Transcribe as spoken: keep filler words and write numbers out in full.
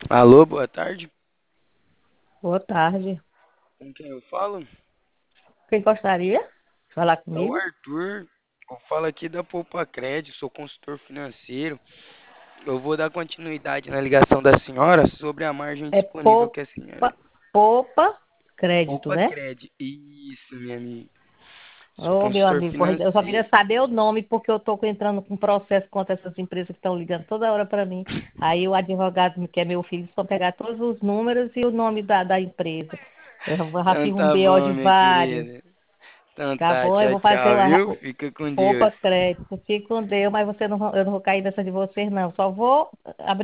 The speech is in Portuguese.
Alô, boa tarde. Boa tarde. Com quem eu falo? Quem gostaria de falar É o comigo? Arthur. Eu falo aqui da Poupa Crédito, sou consultor financeiro. Eu vou dar continuidade na ligação da senhora sobre a margem É disponível que a Poupa, senhora. Poupa Crédito, Poupa né? Crédito. Isso, minha amiga. Sou Ô, meu consultor amigo, pois eu só financeiro. queria saber o nome, porque eu estou entrando com processo contra essas empresas que estão ligando toda hora para mim. Aí o advogado, que é meu filho, eles vão pegar todos os números e o nome da, da empresa. Eu já Então fiz um tá B O bom, de minha vários. querida. Então Tá tá, bom? Eu tchau, vou fazer tchau, o, viu? o Fica com Deus. Poupa Crédito. Fique com Deus, mas você não, eu não vou cair nessa de vocês, não. Só vou abrir.